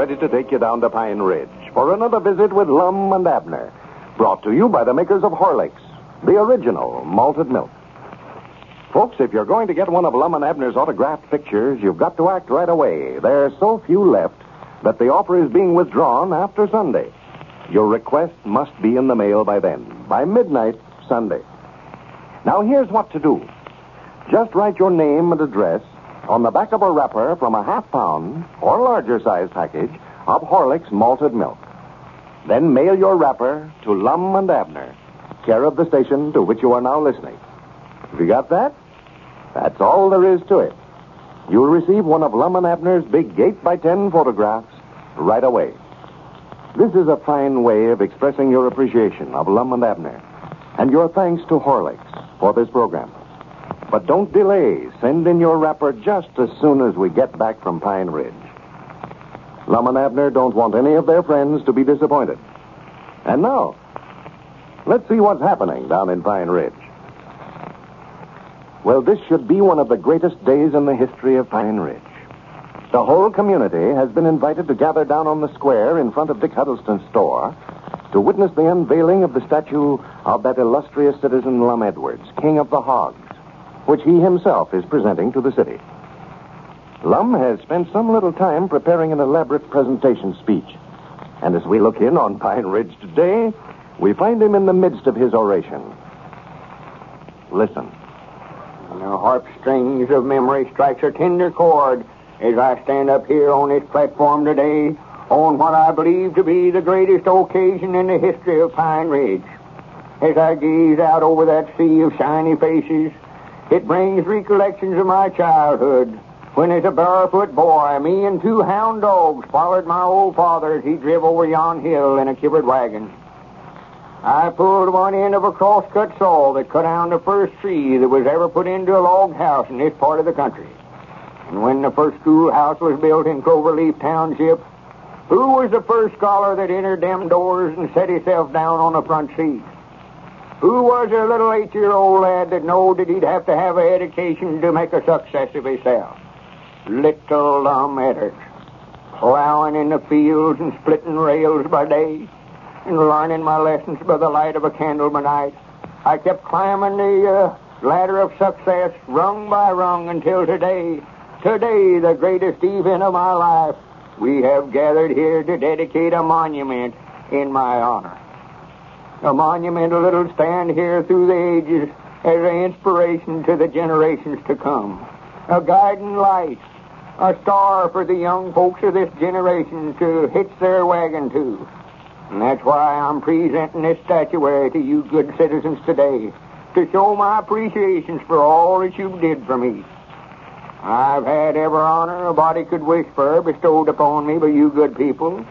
ready to take you down to Pine Ridge for another visit with Lum and Abner. Brought to you by the makers of Horlicks, the original malted milk. Folks, if you're going to get one of Lum and Abner's autographed pictures, you've got to act right away. There are so few left that the offer is being withdrawn after Sunday. Your request must be in the mail by then, by midnight Sunday. Now, here's what to do. Just write your name and address on the back of a wrapper from a half-pound or larger size package of Horlicks malted milk. Then mail your wrapper to Lum and Abner, care of the station to which you are now listening. Have you got that? That's all there is to it. You'll receive one of Lum and Abner's big 8x10 photographs right away. This is a fine way of expressing your appreciation of Lum and Abner and your thanks to Horlicks for this program. But don't delay. Send in your wrapper just as soon as we get back from Pine Ridge. Lum and Abner don't want any of their friends to be disappointed. And now, let's see what's happening down in Pine Ridge. Well, this should be one of the greatest days in the history of Pine Ridge. The whole community has been invited to gather down on the square in front of Dick Huddleston's store to witness the unveiling of the statue of that illustrious citizen Lum Edwards, King of the Hogs, which he himself is presenting to the city. Lum has spent some little time preparing an elaborate presentation speech. And as we look in on Pine Ridge today, we find him in the midst of his oration. Listen. The harp strings of memory strikes a tender chord as I stand up here on this platform today on what I believe to be the greatest occasion in the history of Pine Ridge. As I gaze out over that sea of shiny faces, it brings recollections of my childhood, when as a barefoot boy, me and 2 hound dogs followed my old father as he drove over yon hill in a covered wagon. I pulled one end of a cross-cut saw that cut down the first tree that was ever put into a log house in this part of the country. And when the first schoolhouse was built in Cloverleaf Township, who was the first scholar that entered them doors and set himself down on the front seat? Who was a little 8-year-old lad that knowed that he'd have to have an education to make a success of himself? Little Lum Edwards, plowing in the fields and splitting rails by day, and learning my lessons by the light of a candle by night. I kept climbing the ladder of success, rung by rung, until today, the greatest event of my life, we have gathered here to dedicate a monument in my honor. A monument that'll stand here through the ages as an inspiration to the generations to come. A guiding light, a star for the young folks of this generation to hitch their wagon to. And that's why I'm presenting this statuary to you good citizens today, to show my appreciations for all that you did for me. I've had every honor a body could wish for bestowed upon me by you good people.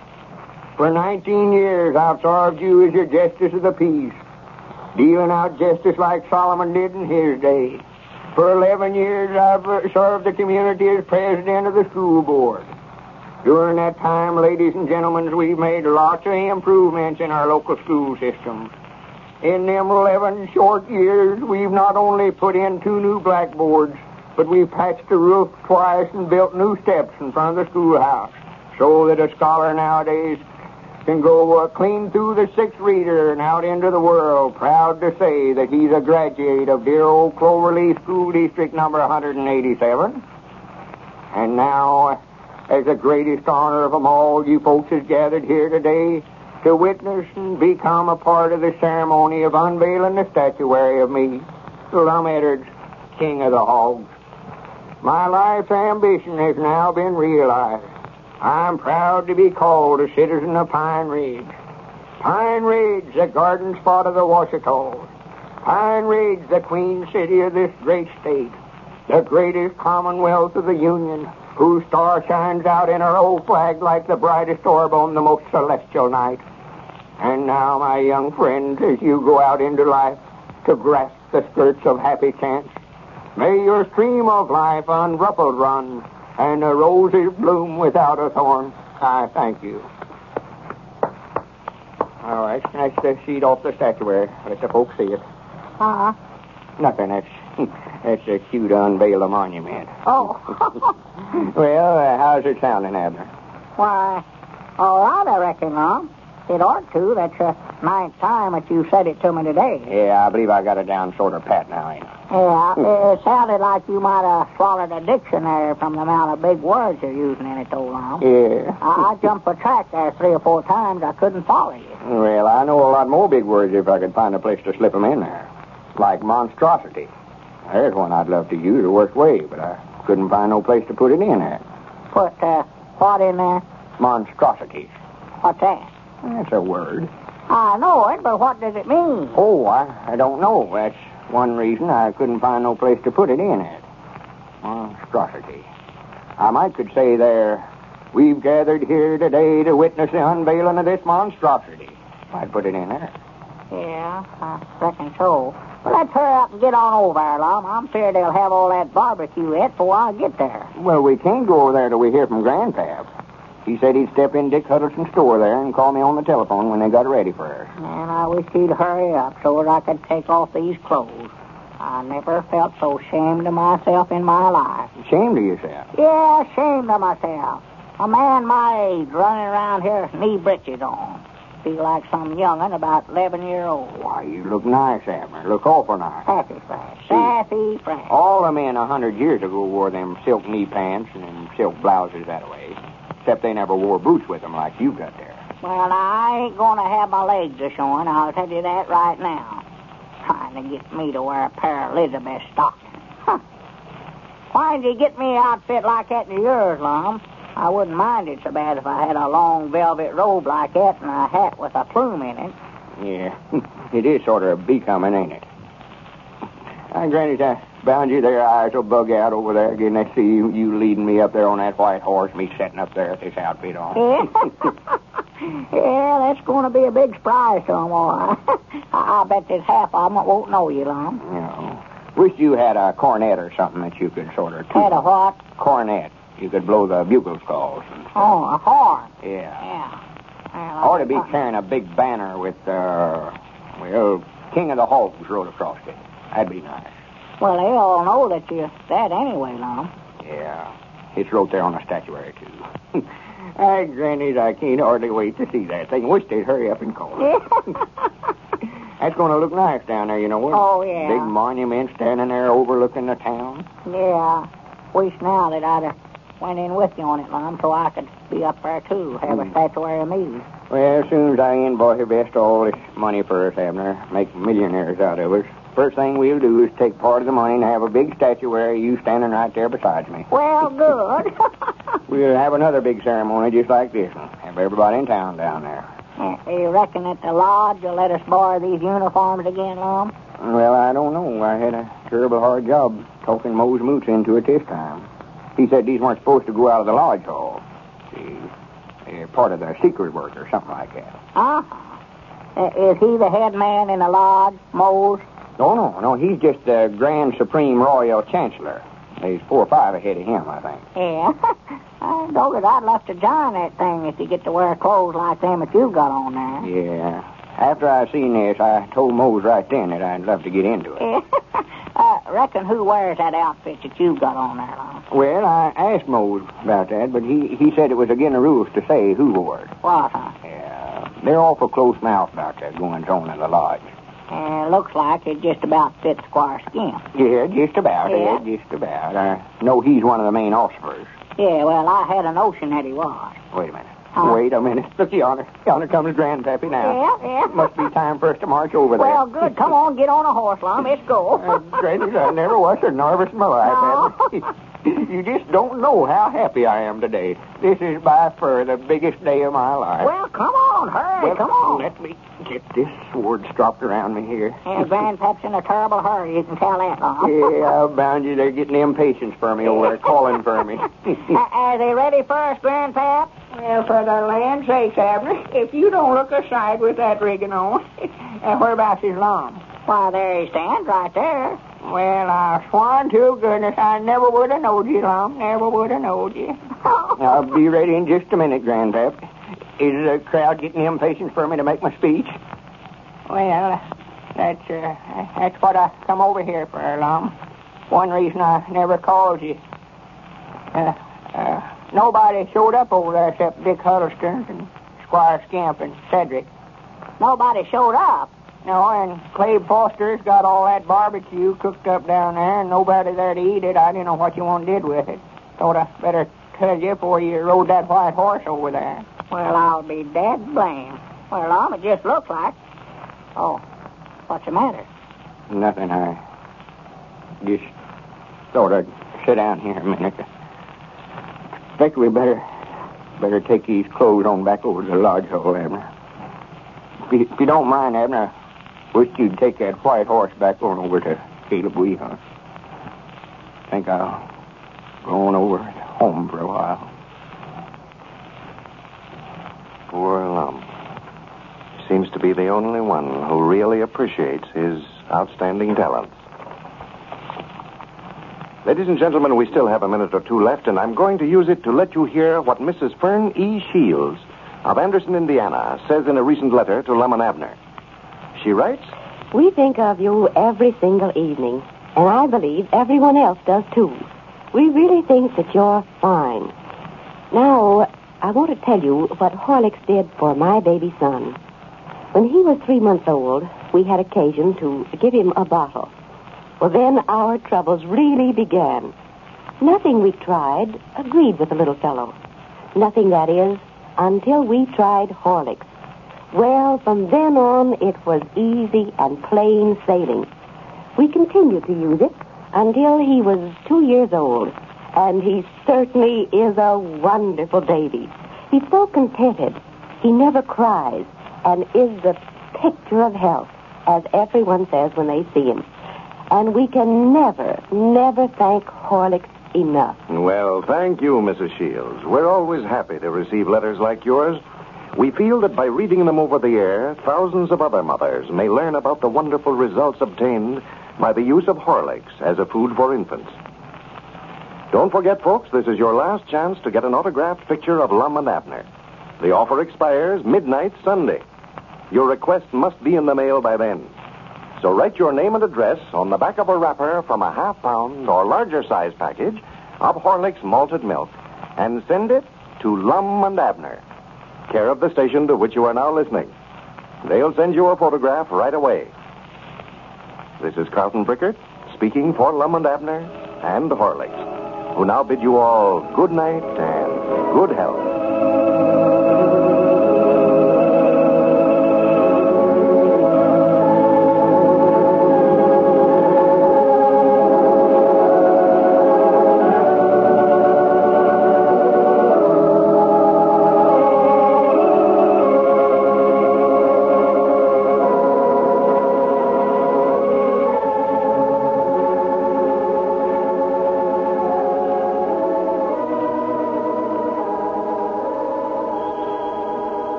For 19 years, I've served you as your justice of the peace, dealing out justice like Solomon did in his day. For 11 years, I've served the community as president of the school board. During that time, ladies and gentlemen, we've made lots of improvements in our local school system. In them 11 short years, we've not only put in 2 new blackboards, but we've patched the roof twice and built new steps in front of the schoolhouse, so that a scholar nowadays can go clean through the 6th reader and out into the world, proud to say that he's a graduate of dear old Cloverleaf School District number 187. And now, as the greatest honor of them all, you folks has gathered here today to witness and become a part of the ceremony of unveiling the statuary of me, Lum Edwards, King of the Hogs. My life's ambition has now been realized. I'm proud to be called a citizen of Pine Ridge. Pine Ridge, the garden spot of the Washita. Pine Ridge, the queen city of this great state. The greatest commonwealth of the Union, whose star shines out in our old flag like the brightest orb on the most celestial night. And now, my young friends, as you go out into life to grasp the skirts of happy chance, may your stream of life unruffled run, and the roses bloom without a thorn. I thank you. All right, that's the sheet off the statuary. Let the folks see it. Nothing. That's a cue to unveil the monument. Oh. Well, how's it sounding, Abner? Why, all right, I reckon, Lum. It ought to. That's the ninth time that you said it to me today. Yeah, I believe I got it down sort of pat now, ain't I? Yeah, it sounded like you might have swallowed a dictionary from the amount of big words you're using in it, old Lum. Yeah. I jumped the track there 3 or 4 times. I couldn't follow you. Well, I know a lot more big words if I could find a place to slip 'em in there. Like monstrosity. There's one I'd love to use the worst way, but I couldn't find no place to put it in there. Put, what in there? Monstrosities. What's that? That's a word. I know it, but what does it mean? Oh, I don't know. That's one reason I couldn't find no place to put it in it. Monstrosity. I might could say there, we've gathered here today to witness the unveiling of this monstrosity. I'd put it in there. Yeah, I reckon so. Well, let's hurry up and get on over there, Lum. I'm feared they'll have all that barbecue yet before I get there. Well, we can't go over there till we hear from Grandpap. He said he'd step in Dick Huddleston's store there and call me on the telephone when they got ready for us. Man, I wish he'd hurry up so that I could take off these clothes. I never felt so ashamed of myself in my life. Ashamed of yourself? Yeah, ashamed of myself. A man my age running around here with knee breeches on. Feel like some young'un about 11 years old. Why, you look nice, Abner. Look awful nice. Sassy fresh. Sassy fresh. All the men 100 years ago wore them silk knee pants and them silk blouses that way. Except they never wore boots with them like you got there. Well, I ain't going to have my legs a-showing, I'll tell you that right now. Trying to get me to wear a pair of Elizabeth stockings. Huh. Why'd you get me an outfit like that in yours, Lum? I wouldn't mind it so bad if I had a long velvet robe like that and a hat with a plume in it. Yeah, it is sort of becoming, ain't it? Granny, I bound you their eyes will bug out over there again. They see you leading me up there on that white horse, me sitting up there with this outfit on. Yeah, yeah, that's going to be a big surprise to 'em all. I bet there's half of 'em that won't know you, Lum. You know, wish you had a cornet or something that you could sort of... Had a what? Cornet. You could blow the bugles calls. Oh, a horn. Yeah. Yeah. I ought to be carrying a big banner with, well, King of the Hogs wrote across it. That'd be nice. Well, they all know that you're that anyway, Lum. Yeah. It's wrote there on the statuary, too. Grannies, I can't hardly wait to see that thing. Wish they'd hurry up and call it. That's going to look nice down there, you know. Oh, yeah. Big monument standing there overlooking the town. Yeah. Wish now that I'd have went in with you on it, Lum, so I could be up there, too. Have a statuary of me. Well, as soon as I invest all this money for us, Abner, make millionaires out of us, first thing we'll do is take part of the money and have a big statuary, you standing right there beside me. Well, good. We'll have another big ceremony just like this one. Have everybody in town down there. You reckon that the lodge will let us borrow these uniforms again, Lum? Well, I don't know. I had a terrible hard job talking Mose Moots into it this time. He said these weren't supposed to go out of the lodge hall. See, they're part of the secret work or something like that. Uh-huh. Is he the head man in the lodge, Mose? No. He's just the Grand Supreme Royal Chancellor. There's 4 or 5 ahead of him, I think. Yeah. I know that I'd love to join that thing if you get to wear clothes like them that you got on there. Yeah. After I seen this, I told Mose right then that I'd love to get into it. Yeah. Reckon who wears that outfit that you got on there, Lum? Well, I asked Mose about that, but he said it was against the rules to say who wore it. What, huh? Yeah. They're awful close-mouthed about that goings-on in the lodge. Looks like it just about fits Squire Skim. Yeah, just about. Yeah? Just about. I know he's one of the main officers. Yeah, well, I had a notion that he was. Wait a minute. Huh? Wait a minute. Look, yonder comes Grandpappy now. Yeah. Must be time for us to march over there. Well, good. Come on, get on a horse, Lum. Let's go. Granny, I never was so nervous in my life. No. You just don't know how happy I am today. This is by far the biggest day of my life. Well, come on, hurry, come on. Let me get this sword stropped around me here. And Grandpap's in a terrible hurry. You can tell that, Lum. Yeah, I'll bound you. They're getting impatience for me over there, calling for me. Are they ready for us, Grandpap? Well, for the land's sakes, Abner, if you don't look aside with that rigging on, whereabouts is Lum? Why, there he stands, right there. Well, I sworn to goodness I never would have knowed you, Lum. Never would have knowed you. I'll be ready in just a minute, Grandpap. Is the crowd getting impatient for me to make my speech? Well, that's what I come over here for, Lum. One reason I never called you. nobody showed up over there except Dick Huddleston and Squire Scamp and Cedric. Nobody showed up. No, and Clay Foster's got all that barbecue cooked up down there, and nobody there to eat it. I didn't know what you want did with it. Thought I better tell you before you rode that white horse over there. Well, I'll be dead blamed. Well, Lum, it just looks like. Oh, what's the matter? Nothing. I just thought I'd sit down here a minute. I think we better take these clothes on back over to the lodge hole, Abner. If you don't mind, Abner, I wish you'd take that white horse back on over to Caleb Weehunt. I think I'll go on over home for a while. Poor Lum. Seems to be the only one who really appreciates his outstanding talents. Ladies and gentlemen, we still have a minute or two left, and I'm going to use it to let you hear what Mrs. Fern E. Shields of Anderson, Indiana, says in a recent letter to Lum and Abner. She writes, "We think of you every single evening, and I believe everyone else does too. We really think that you're fine. Now, I want to tell you what Horlicks did for my baby son. When he was 3 months old, we had occasion to give him a bottle. Well, then our troubles really began. Nothing we tried agreed with the little fellow. Nothing, that is, until we tried Horlicks. Well, from then on, it was easy and plain sailing. We continued to use it until he was 2 years old, and he certainly is a wonderful baby. He's so contented. He never cries and is the picture of health, as everyone says when they see him. And we can never thank Horlicks enough." Well, thank you, Mrs. Shields. We're always happy to receive letters like yours. We feel that by reading them over the air, thousands of other mothers may learn about the wonderful results obtained by the use of Horlicks as a food for infants. Don't forget, folks, this is your last chance to get an autographed picture of Lum and Abner. The offer expires midnight Sunday. Your request must be in the mail by then. So write your name and address on the back of a wrapper from a half-pound or larger size package of Horlicks malted milk and send it to Lum and Abner, care of the station to which you are now listening. They'll send you a photograph right away. This is Carlton Brickert speaking for Lum and Abner and Horlicks, who now bid you all good night and good health.